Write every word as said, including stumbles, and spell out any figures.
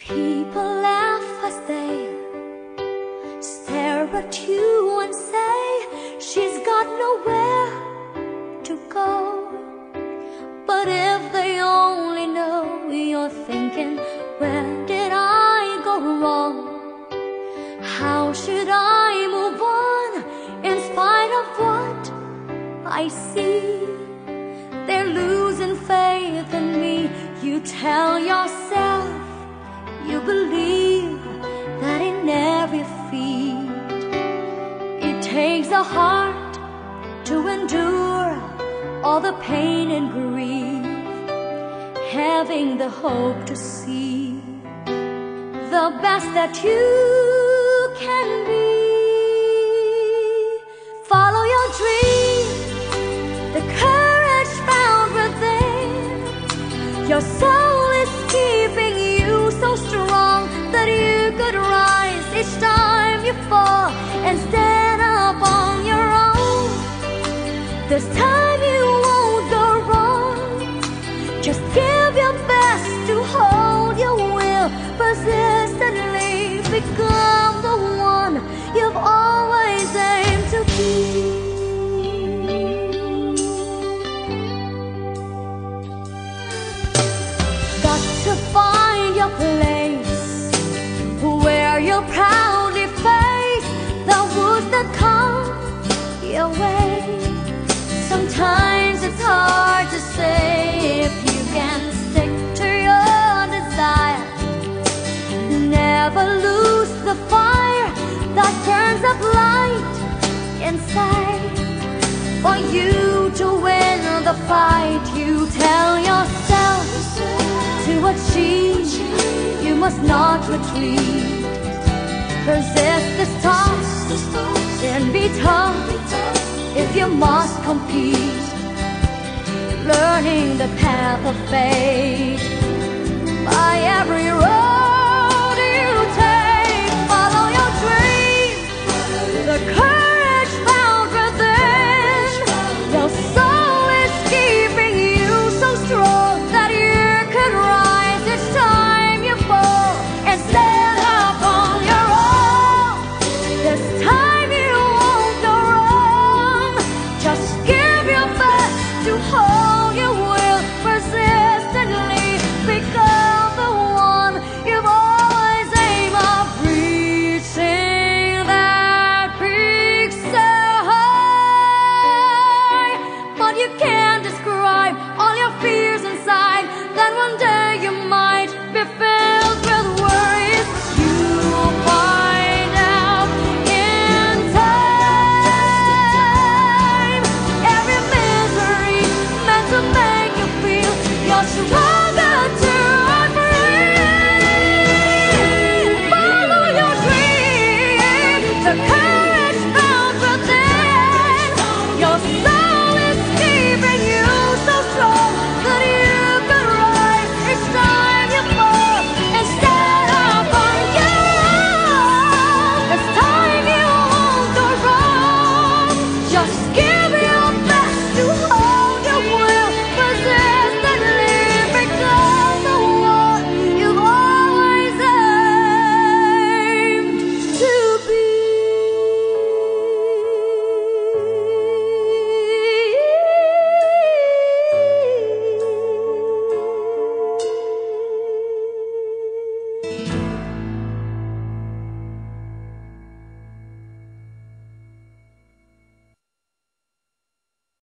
People laugh as they stare at you and say she's got nowhere to go. But if they only know you're thinking, where did I go wrong? How should I move on in spite of what I see? They're losing faith in me. You tell yourself you believe that in every feat it takes a heart to endure all the pain and grief, having the hope to see the best that you can be. Follow your dreams, the courage found within. Your soul is keeping you so strong that you could rise each time you fall and stand up on your own. This time you won't go wrong. Just give your best to hold your will, persistently become the one you've always aimed to be. Got to find your place where you'll proudly face the woes that come your way. Sometimes it's hard to say if you can stick to your desire. Never lose the fire that burns up light inside. For you to win the fight, you tell yourself to achieve, you must not retreat. Resist the storms and be tough if you must compete. Learning the path of fate